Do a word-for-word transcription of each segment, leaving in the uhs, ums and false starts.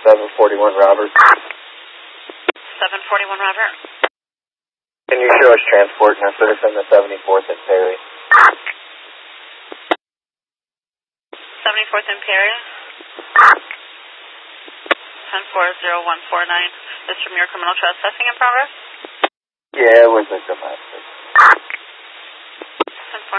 seven forty-one Robert. seven forty-one Robert. Can you show us transport and citizen to seventy-fourth and Perry? seventy-fourth and Perry. ten four zero one four nine. This from your criminal trespassing in progress? Yeah, it was a domestic. ten four.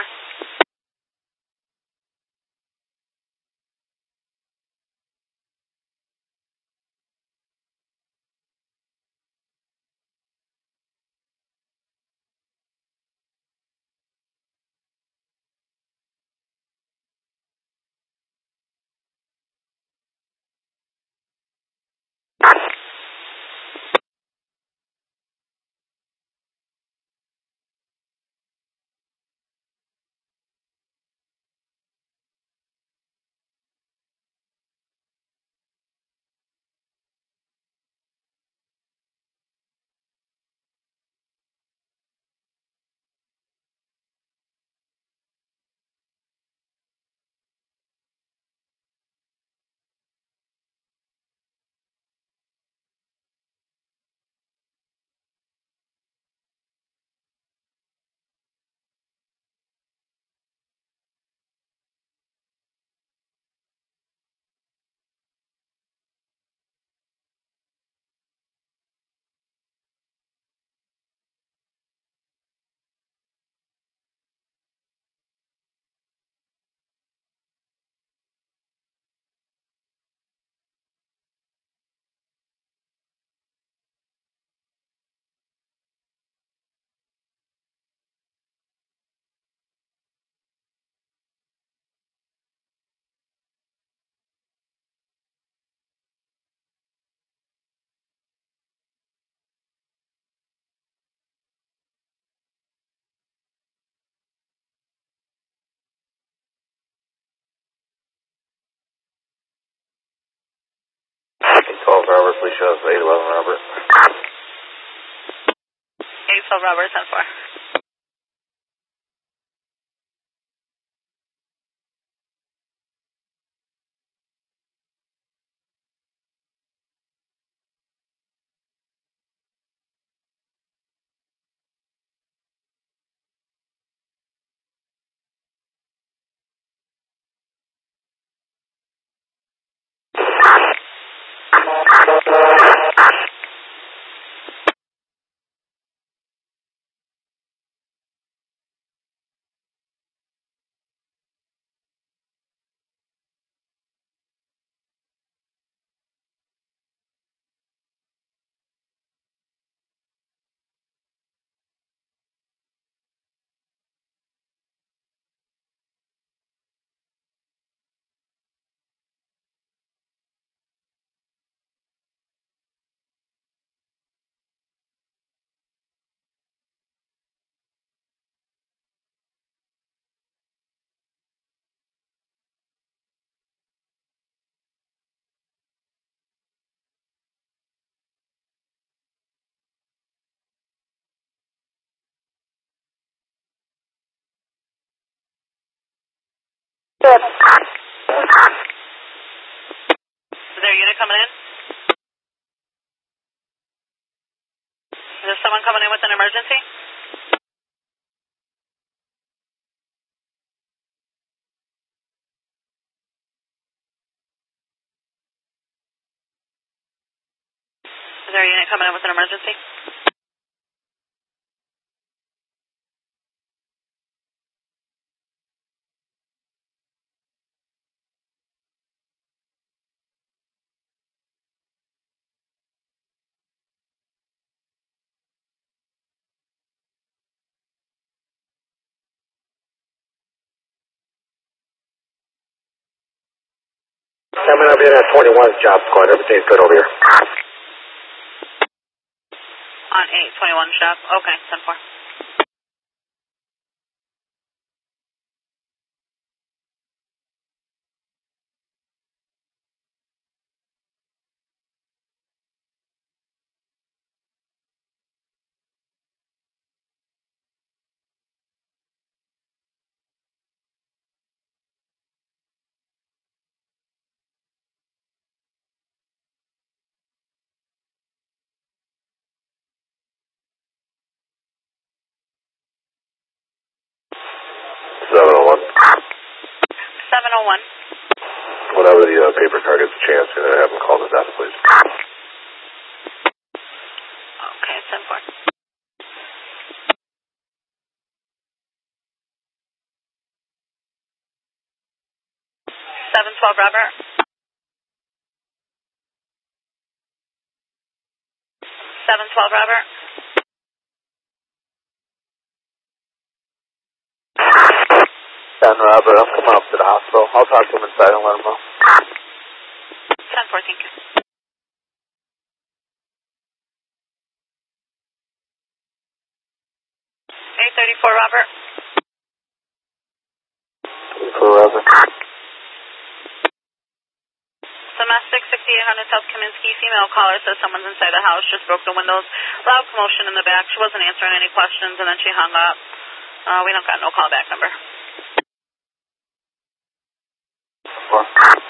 twelve Robert, please show us eight eleven Robert. eight twelve Robert, ten four. Is there a unit coming in? Is there someone coming in with an emergency? Is there a unit coming in with an emergency? Coming up here at twenty-one's job squad. Everything's good over here. On eight twenty-one shop. Okay, ten four. seven oh one. Whenever the uh, paper car gets a chance, uh, have them call the desk, please. Okay, ten four. seven twelve, Robert. seven twelve, Robert. ten Robert, I'm coming up to the hospital. I'll talk to him inside and let him know. ten four, thank you. eight thirty-four, Robert. For Robert. Domestic sixty-eight hundred South Kaminsky, female caller says someone's inside the house, just broke the windows. Loud commotion in the back. She wasn't answering any questions, and then she hung up. Uh, we don't got no callback number. Four.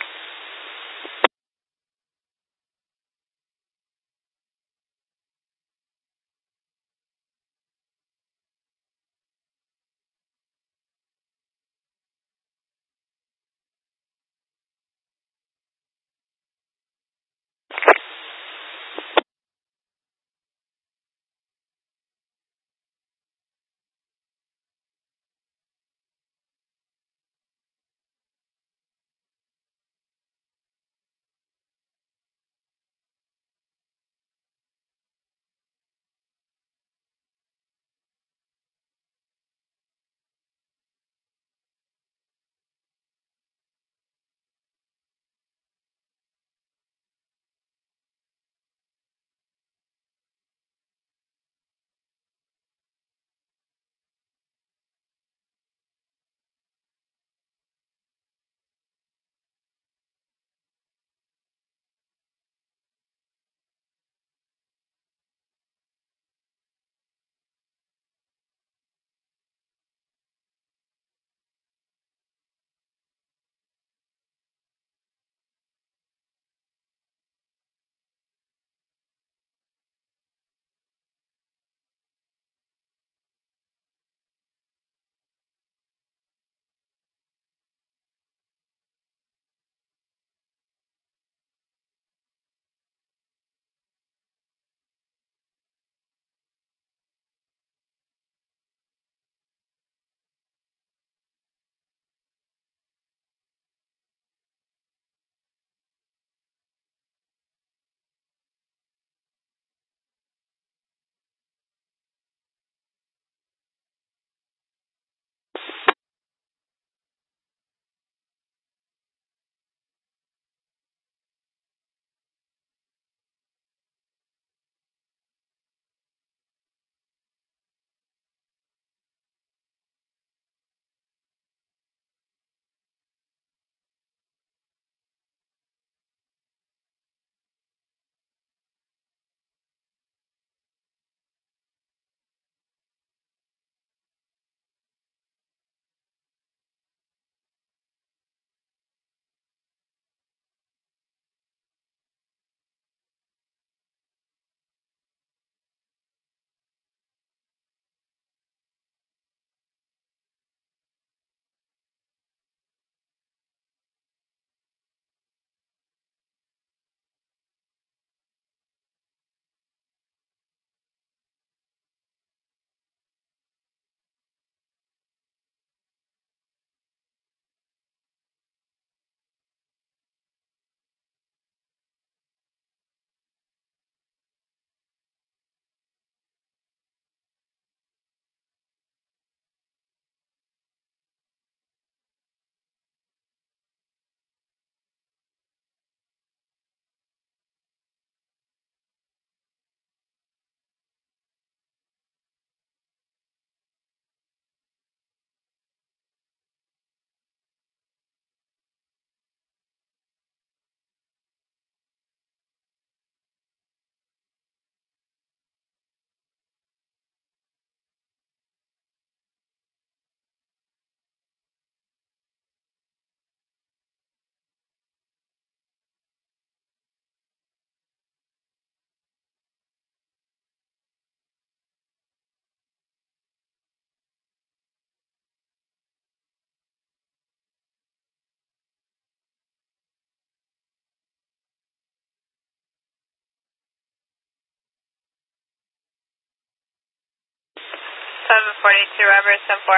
seven forty-two, Robert, seven four.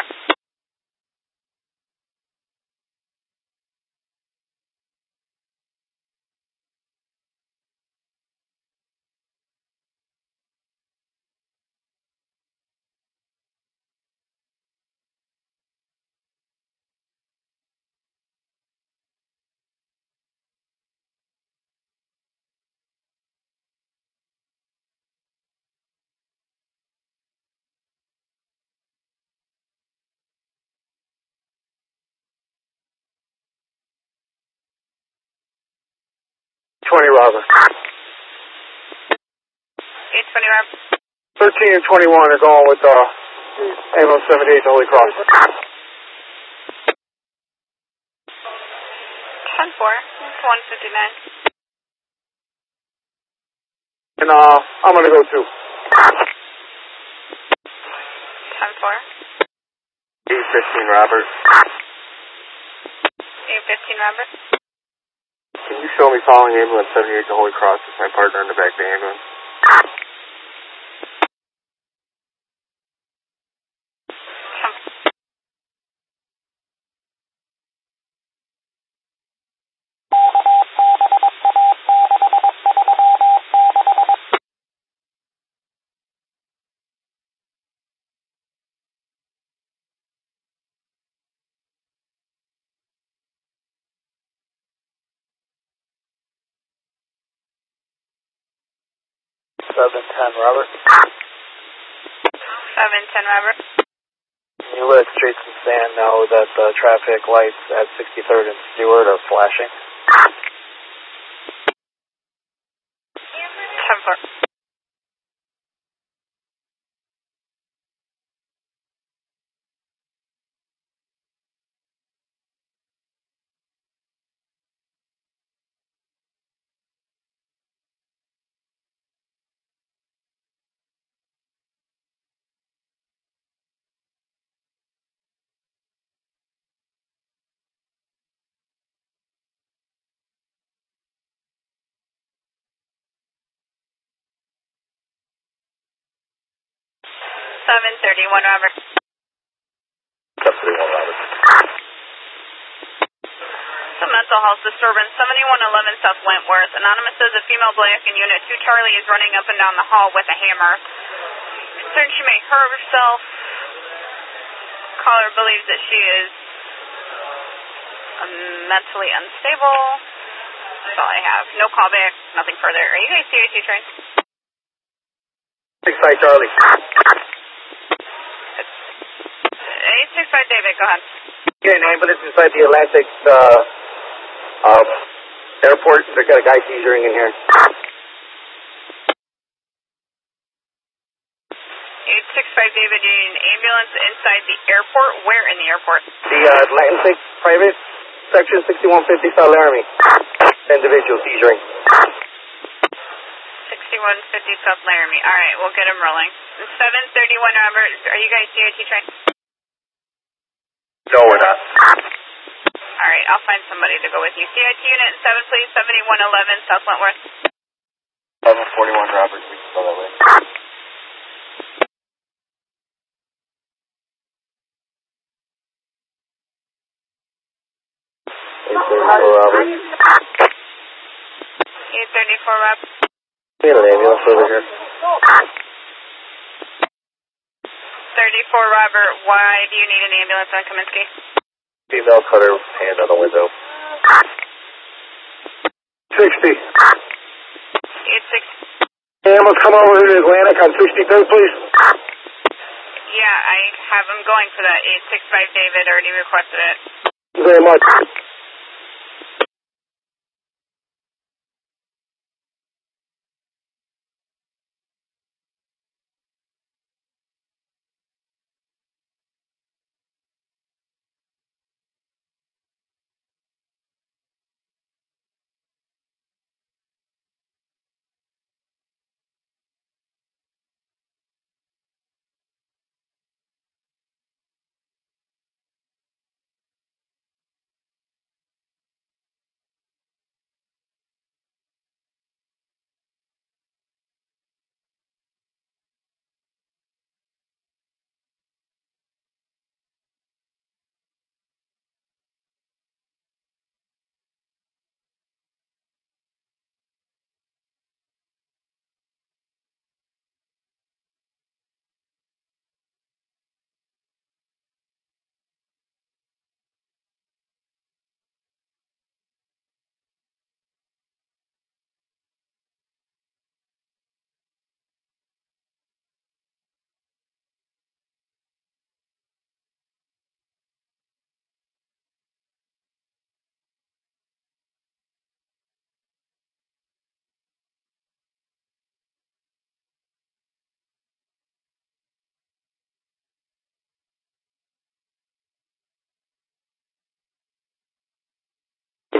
twenty, Robert. eight twenty, Robert. thirteen and twenty-one are going with uh, ambulance seventy-eight to Holy Cross. ten four, one fifty-nine. And uh, I'm going to go too. ten four. eight fifteen, Robert. eight fifteen, Robert. Can you show me following ambulance seventy-eight to Holy Cross with my partner in the back of the ambulance? seven ten, Robert. seven ten, Robert. Can you let Streets and Sand know that the traffic lights at sixty-third and Stewart are flashing? ten four. seven thirty-one, Robert. seven thirty-one, Robert. Some mental health disturbance, seventy-one eleven South Wentworth. Anonymous says a female black in Unit two Charlie is running up and down the hall with a hammer. Concerned she may hurt herself. Caller believes that she is um, mentally unstable. That's all I have. No callback, nothing further. Are you guys C I T trained? six five, Charlie. eight six five, David, go ahead. Yeah, an ambulance inside the Atlantic uh, uh, airport. They got a guy seizuring in here. eight six five, David, you need an ambulance inside the airport. Where in the airport? The uh, Atlantic Private Section sixty-one fifty South Laramie. Individual seizuring. sixty-one fifty South Laramie. All right, we'll get him rolling. seven thirty-one, Robert. Are you guys C I T trained? No, we're not. All right, I'll find somebody to go with you. C I T unit seven, please. seventy-one eleven South Wentworth. eleven forty-one, Robert. We can go that way. eight thirty-four, Robert. eight thirty-four, Robert. We have an ambulance over here. thirty-four, Robert. Why do you need an ambulance on Kaminsky? Female cutter hand on the window. sixty. eight six. Ambulance, come over here to Atlantic on sixty-third, please. Yeah, I have him going for that. eight six five, David. Already requested it. Thank you very much.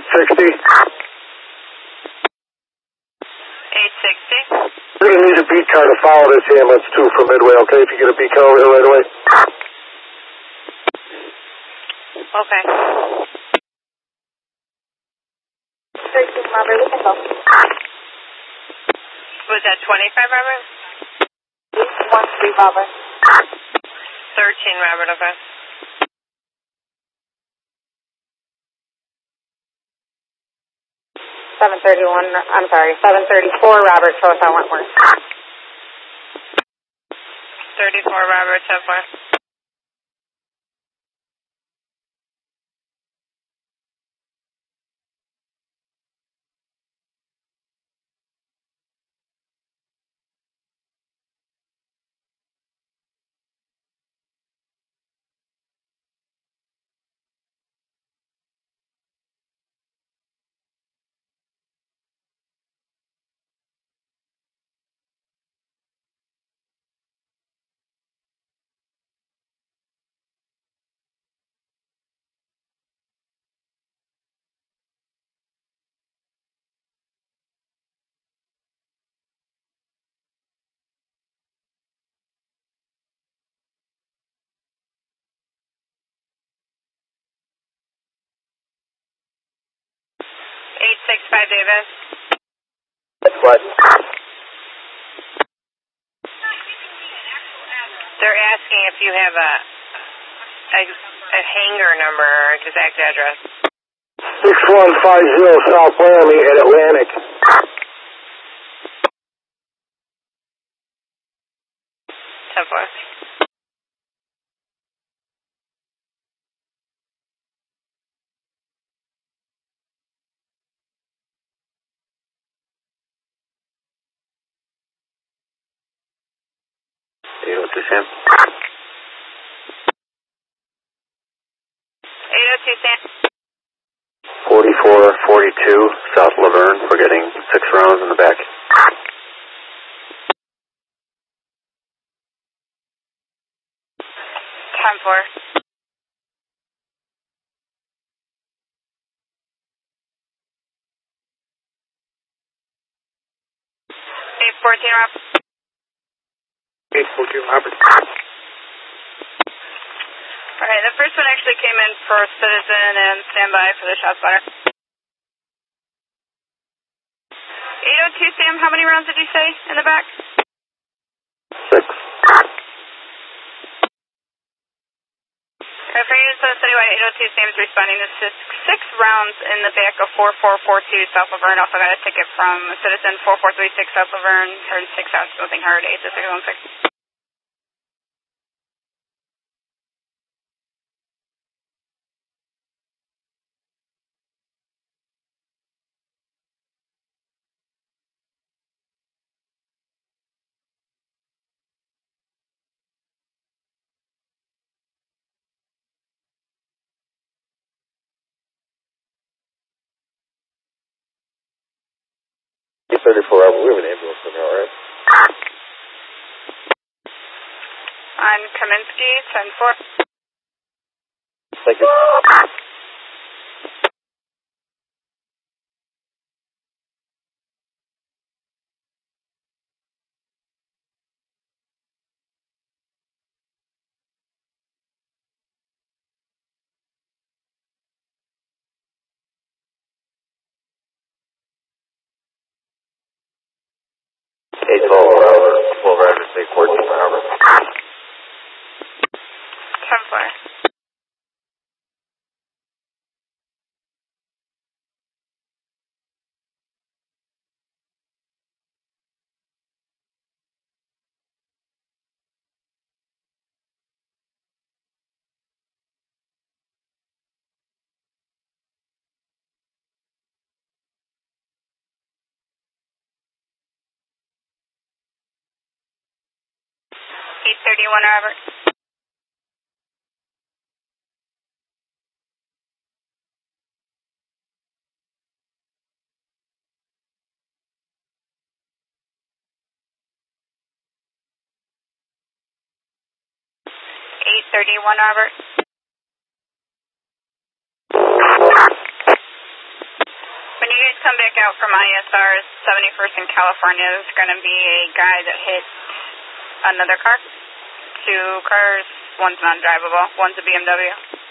sixty. eight sixty. We're going to need a beat car to follow this ambulance too from Midway, okay? If you get a beat car over here right away. Okay. thirteen, Robert, we can go. Was that twenty-five, Robert? one three, Robert. thirteen, Robert, okay. seven thirty-one, I'm sorry, seven thirty-four, Robert, Hotel Wentworth. thirty-four, Robert, ten four. eight six five, Davis. That's what? They're asking if you have a, a, a hangar number or exact address. six one five zero South Laramie at Atlantic. ten four. eight oh two Sam. eight oh two, Sam. forty-four forty-two South Laverne. We're getting six rounds in the back. ten four. eight fourteen, Rob. eight fourteen, Robert. Alright, the first one actually came in for Citizen and standby for the shot spotter. eight oh two, Sam, how many rounds did you say in the back? Six. Alright, for you, so citywide eight oh two, Sam's responding to six, six rounds in the back of four four four two South Laverne. Also got a ticket from Citizen four four three six South Laverne. Heard six out, something heard eight to six one six. eight thirty-four, Robert. We have an ambulance in there, alright? On Kaminsky, ten four. Thank you. eight twelve, Robert. twelve Roger, eight fourteen, Robert. ten four. eight thirty-one, Robert. eight thirty-one, Robert. come back out from I S R seventy-first in California. There's going to be a guy that hit another car. Two cars, one's non-drivable, one's a B M W.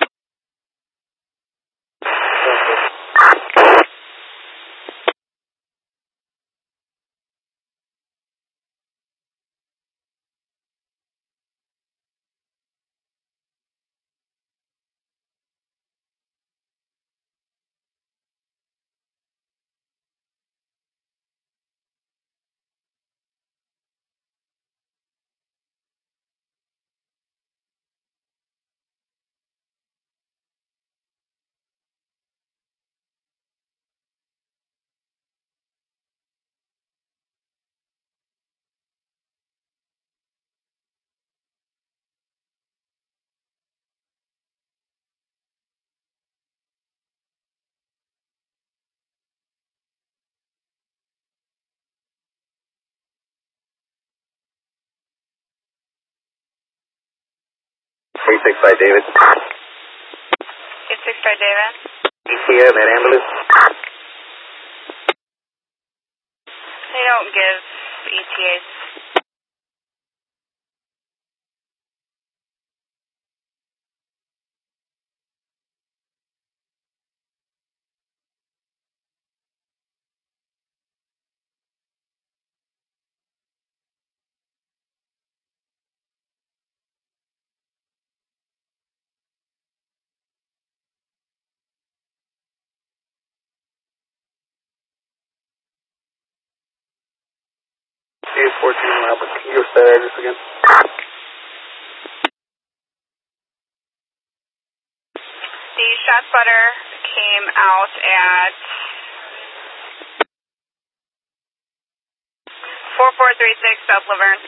eight six five David. eight six five David. E T A, that ambulance. They don't give E T As. eight fourteen Robert. Can you give us that address again? The shot spotter came out at four four three six South Laverne.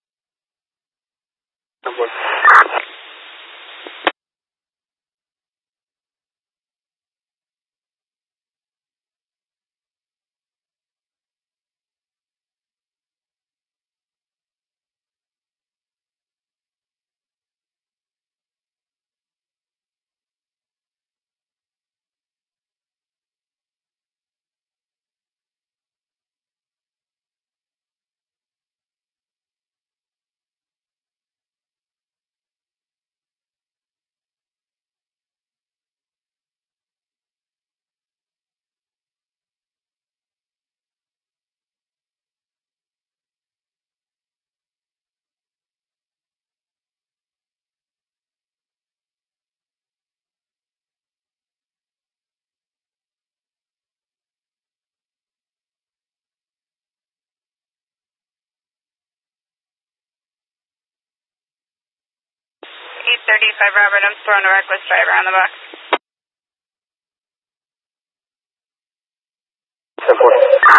eight thirty-five Robert, I'm throwing a reckless driver on the box. ten four.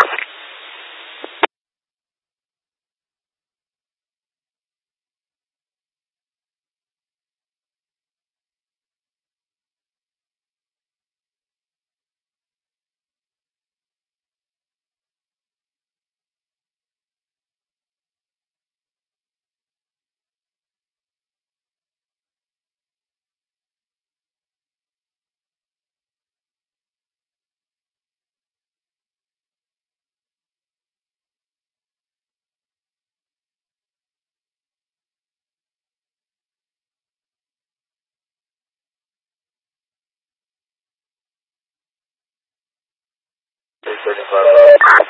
eight thirty-five Robert.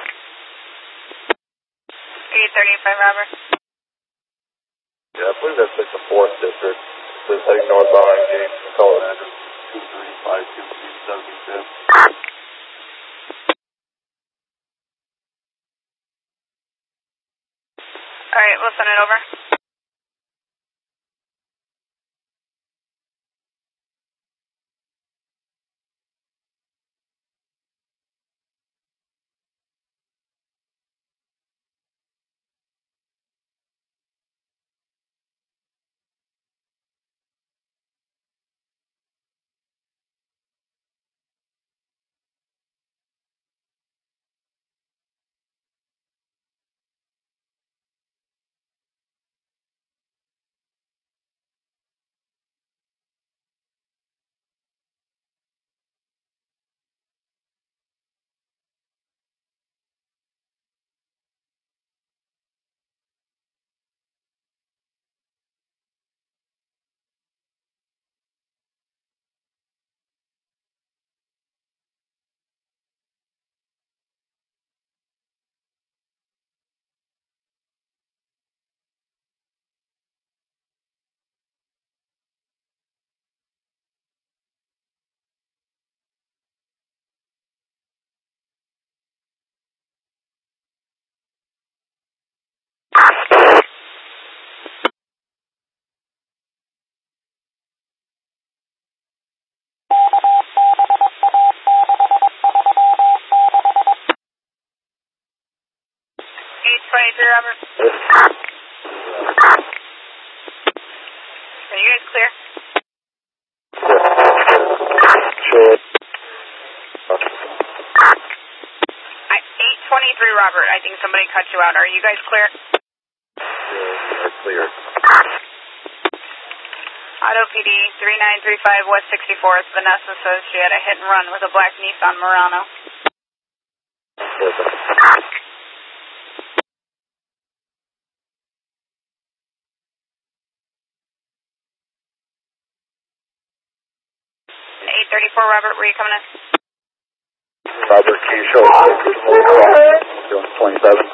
eight thirty-five Robert. Yeah, I believe that's like the fourth district. It says heading northbound on James, call it address two three five two three seventy-fifth. Alright, we'll send it over. I think somebody cut you out. Are you guys clear? Yeah, clear. Auto P D three nine three five West sixty-fourth. Vanessa says she had a hit and run with a black Nissan Murano. eight thirty-four, Robert, were you coming in? Robert, can you show us twenty-seven?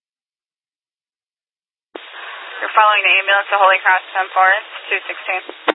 You're following the ambulance to Holy Cross ten Forest, two sixteen.